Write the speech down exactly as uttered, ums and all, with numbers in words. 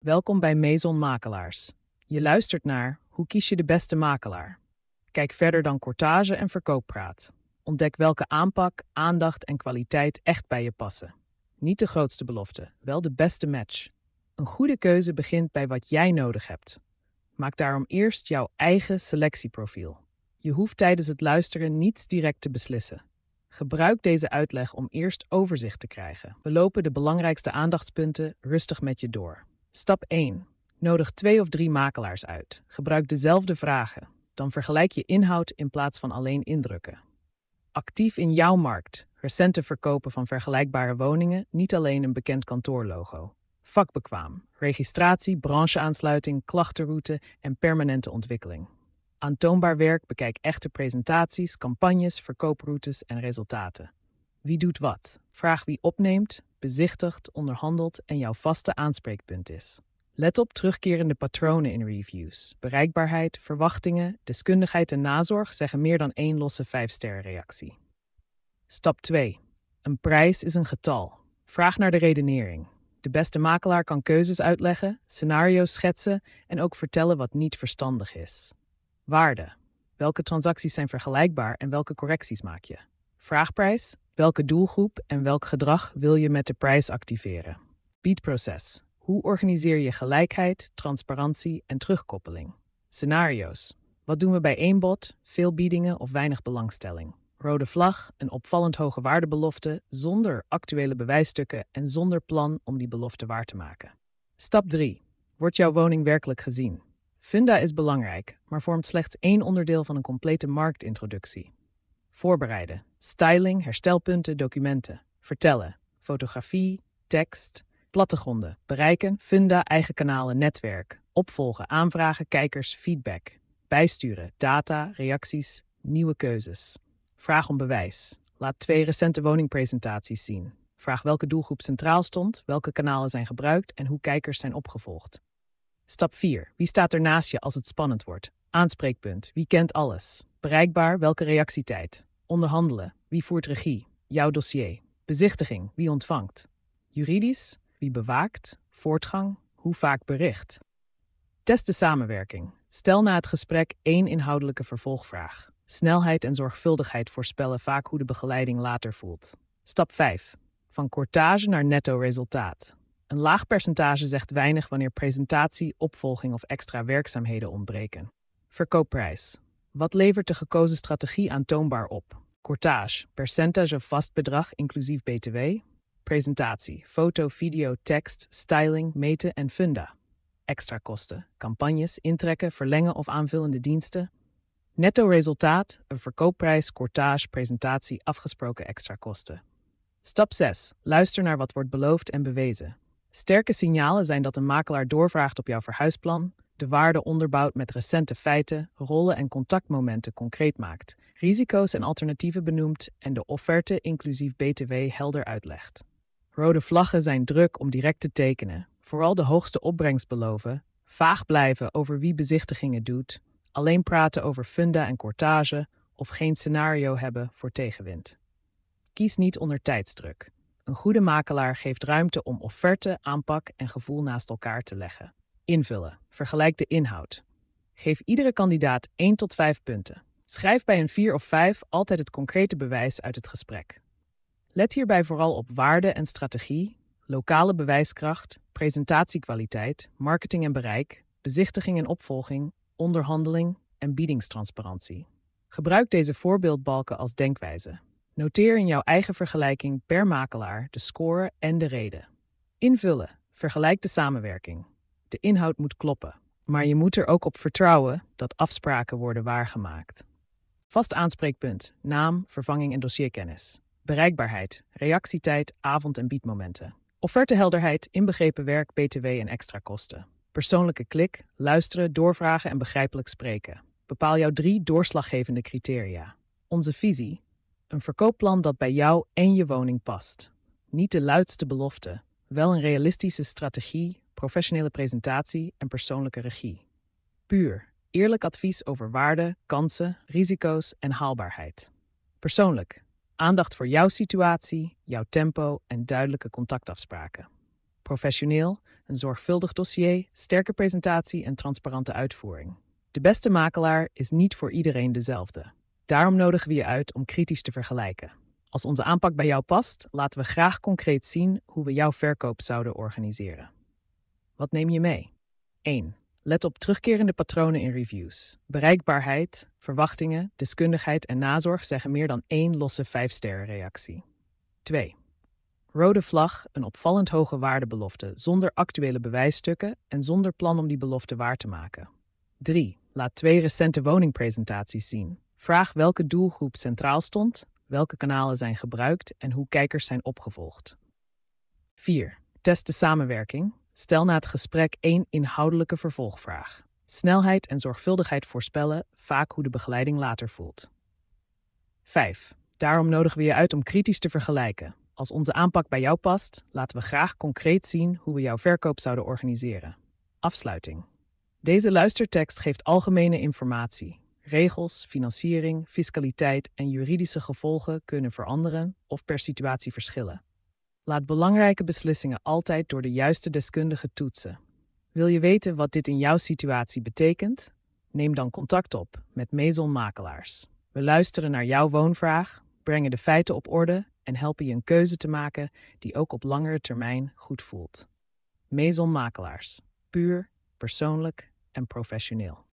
Welkom bij Maison Makelaars. Je luistert naar Hoe kies je de beste makelaar? Kijk verder dan courtage en verkooppraat. Ontdek welke aanpak, aandacht en kwaliteit echt bij je passen. Niet de grootste belofte, wel de beste match. Een goede keuze begint bij wat jij nodig hebt. Maak daarom eerst jouw eigen selectieprofiel. Je hoeft tijdens het luisteren niets direct te beslissen. Gebruik deze uitleg om eerst overzicht te krijgen. We lopen de belangrijkste aandachtspunten rustig met je door. Stap één. Nodig twee of drie makelaars uit. Gebruik dezelfde vragen. Dan vergelijk je inhoud in plaats van alleen indrukken. Actief in jouw markt. Recente verkopen van vergelijkbare woningen, niet alleen een bekend kantoorlogo. Vakbekwaam. Registratie, brancheaansluiting, klachtenroute en permanente ontwikkeling. Aantoonbaar werk, bekijk echte presentaties, campagnes, verkooproutes en resultaten. Wie doet wat? Vraag wie opneemt, bezichtigt, onderhandelt en jouw vaste aanspreekpunt is. Let op terugkerende patronen in reviews. Bereikbaarheid, verwachtingen, deskundigheid en nazorg zeggen meer dan één losse vijf-sterren reactie. Stap twee. Een prijs is een getal. Vraag naar de redenering. De beste makelaar kan keuzes uitleggen, scenario's schetsen en ook vertellen wat niet verstandig is. Waarde. Welke transacties zijn vergelijkbaar en welke correcties maak je? Vraagprijs. Welke doelgroep en welk gedrag wil je met de prijs activeren? Biedproces. Hoe organiseer je gelijkheid, transparantie en terugkoppeling? Scenario's. Wat doen we bij één bod, veel biedingen of weinig belangstelling? Rode vlag, een opvallend hoge waardebelofte zonder actuele bewijsstukken en zonder plan om die belofte waar te maken. Stap drie. Wordt jouw woning werkelijk gezien? Funda is belangrijk, maar vormt slechts één onderdeel van een complete marktintroductie. Voorbereiden. Styling, herstelpunten, documenten. Vertellen. Fotografie, tekst, plattegronden. Bereiken, funda, eigen kanalen, netwerk. Opvolgen, aanvragen, kijkers, feedback. Bijsturen, data, reacties, nieuwe keuzes. Vraag om bewijs. Laat twee recente woningpresentaties zien. Vraag welke doelgroep centraal stond, welke kanalen zijn gebruikt en hoe kijkers zijn opgevolgd. Stap vier. Wie staat er naast je als het spannend wordt? Aanspreekpunt. Wie kent alles? Bereikbaar, welke reactietijd? Onderhandelen. Wie voert regie? Jouw dossier. Bezichtiging. Wie ontvangt? Juridisch. Wie bewaakt? Voortgang. Hoe vaak bericht? Test de samenwerking. Stel na het gesprek één inhoudelijke vervolgvraag. Snelheid en zorgvuldigheid voorspellen vaak hoe de begeleiding later voelt. Stap vijf. Van courtage naar netto resultaat. Een laag percentage zegt weinig wanneer presentatie, opvolging of extra werkzaamheden ontbreken. Verkoopprijs. Wat levert de gekozen strategie aantoonbaar op? Courtage, percentage of vast bedrag inclusief B T W. Presentatie, foto, video, tekst, styling, meten en funda. Extra kosten, campagnes, intrekken, verlengen of aanvullende diensten. Netto resultaat, een verkoopprijs, courtage, presentatie, afgesproken extra kosten. Stap zes. Luister naar wat wordt beloofd en bewezen. Sterke signalen zijn dat een makelaar doorvraagt op jouw verhuisplan, de waarde onderbouwt met recente feiten, rollen en contactmomenten concreet maakt, risico's en alternatieven benoemt en de offerte inclusief B T W helder uitlegt. Rode vlaggen zijn druk om direct te tekenen, vooral de hoogste opbrengst beloven, vaag blijven over wie bezichtigingen doet, alleen praten over funda en courtage of geen scenario hebben voor tegenwind. Kies niet onder tijdsdruk. Een goede makelaar geeft ruimte om offerte, aanpak en gevoel naast elkaar te leggen. Invullen. Vergelijk de inhoud. Geef iedere kandidaat één tot vijf punten. Schrijf bij een vier of vijf altijd het concrete bewijs uit het gesprek. Let hierbij vooral op waarde en strategie, lokale bewijskracht, presentatiekwaliteit, marketing en bereik, bezichtiging en opvolging, onderhandeling en biedingstransparantie. Gebruik deze voorbeeldbalken als denkwijze. Noteer in jouw eigen vergelijking per makelaar de score en de reden. Invullen. Vergelijk de samenwerking. De inhoud moet kloppen, maar je moet er ook op vertrouwen dat afspraken worden waargemaakt. Vast aanspreekpunt, naam, vervanging en dossierkennis. Bereikbaarheid, reactietijd, avond- en biedmomenten. Offertehelderheid, inbegrepen werk, B T W en extra kosten. Persoonlijke klik, luisteren, doorvragen en begrijpelijk spreken. Bepaal jouw drie doorslaggevende criteria. Onze visie. Een verkoopplan dat bij jou en je woning past. Niet de luidste belofte, wel een realistische strategie, professionele presentatie en persoonlijke regie. Puur, eerlijk advies over waarde, kansen, risico's en haalbaarheid. Persoonlijk, aandacht voor jouw situatie, jouw tempo en duidelijke contactafspraken. Professioneel, een zorgvuldig dossier, sterke presentatie en transparante uitvoering. De beste makelaar is niet voor iedereen dezelfde. Daarom nodigen we je uit om kritisch te vergelijken. Als onze aanpak bij jou past, laten we graag concreet zien hoe we jouw verkoop zouden organiseren. Wat neem je mee? één. Let op terugkerende patronen in reviews. Bereikbaarheid, verwachtingen, deskundigheid en nazorg zeggen meer dan één losse vijf-sterren reactie. twee. Rode vlag, een opvallend hoge waardebelofte zonder actuele bewijsstukken en zonder plan om die belofte waar te maken. drie. Laat twee recente woningpresentaties zien. Vraag welke doelgroep centraal stond, welke kanalen zijn gebruikt en hoe kijkers zijn opgevolgd. vier. Test de samenwerking. Stel na het gesprek één inhoudelijke vervolgvraag. Snelheid en zorgvuldigheid voorspellen vaak hoe de begeleiding later voelt. vijf. Daarom nodigen we je uit om kritisch te vergelijken. Als onze aanpak bij jou past, laten we graag concreet zien hoe we jouw verkoop zouden organiseren. Afsluiting. Deze luistertekst geeft algemene informatie. Regels, financiering, fiscaliteit en juridische gevolgen kunnen veranderen of per situatie verschillen. Laat belangrijke beslissingen altijd door de juiste deskundige toetsen. Wil je weten wat dit in jouw situatie betekent? Neem dan contact op met Maison Makelaars. We luisteren naar jouw woonvraag, brengen de feiten op orde en helpen je een keuze te maken die ook op langere termijn goed voelt. Maison Makelaars. Puur, persoonlijk en professioneel.